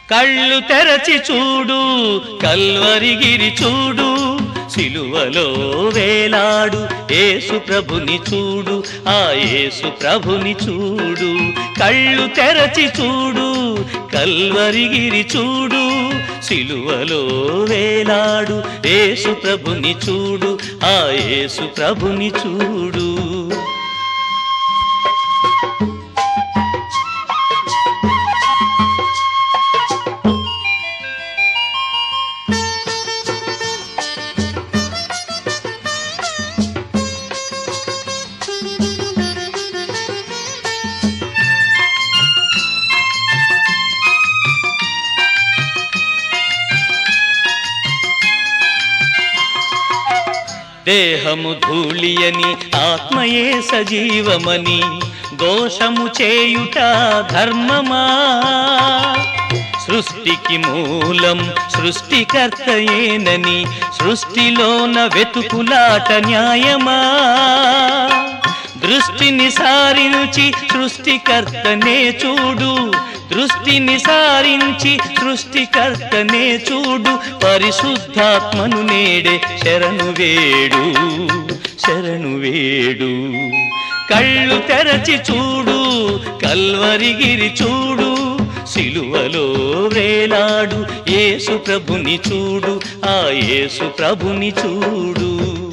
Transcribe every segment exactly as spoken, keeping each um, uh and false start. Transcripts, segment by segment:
కళ్ళు తెరచి చూడు కల్వరిగిరి చూడు, సిలువలో వేలాడు యేసు ప్రభుని చూడు, ఆ యేసు ప్రభుని చూడు. కళ్ళు తెరచి చూడు కల్వరిగిరి చూడు, సిలువలో వేలాడు యేసు ప్రభుని చూడు, ఆ యేసు ప్రభుని చూడు. దేహము ధూళియని ఆత్మయే సజీవమని దోషము చేయుట ధర్మమా? సృష్టికి మూలం సృష్టికర్తయేనని సృష్టిలోన వెతుకులాట న్యాయమా? దృష్టిని సారించి సృష్టికర్తనే చూడు, దృష్టిని సారించి సృష్టికర్తనే చూడు, పరిశుద్ధాత్మను నేడే శరణు వేడు, శరణు వేడు. కళ్ళు తెరచి చూడు కల్వరిగిరి చూడు, సిలువలో వేలాడు యేసు ప్రభుని చూడు, ఆ యేసు ప్రభుని చూడు.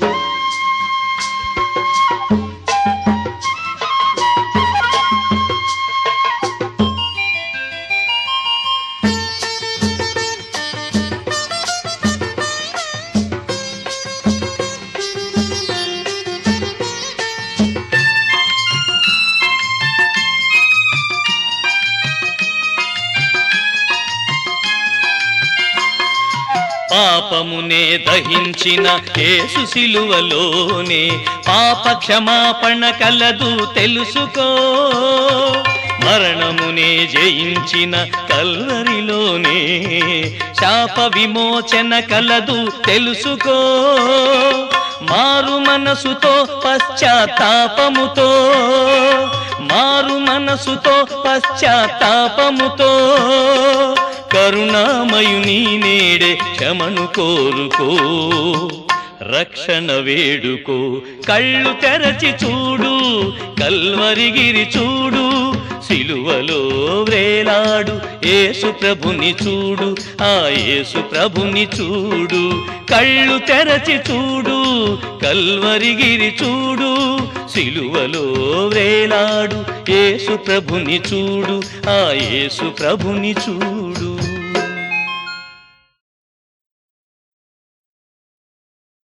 పాపమునే దహించిన యేసు సిలువలోనే పాప క్షమాపణ కలదు తెలుసుకో, మరణమునే జయించిన కల్వరిలోనే శాప విమోచన కలదు తెలుసుకో. మారు మనసుతో పశ్చాత్తాపముతో, మారు మనసుతో పశ్చాత్తాపముతో కరుణామయుని నేడే క్షమను కోరుకో, రక్షణ వేడుకో. కళ్ళు తెరచి చూడు కల్వరిగిరి చూడు, సిలువలో వేలాడు యేసు ప్రభుని చూడు, ఆ యేసు ప్రభుని చూడు. కళ్ళు తెరచి చూడు కల్వరిగిరి చూడు, సిలువలో వేలాడు యేసు ప్రభుని చూడు, ఆ యేసు ప్రభుని చూడు.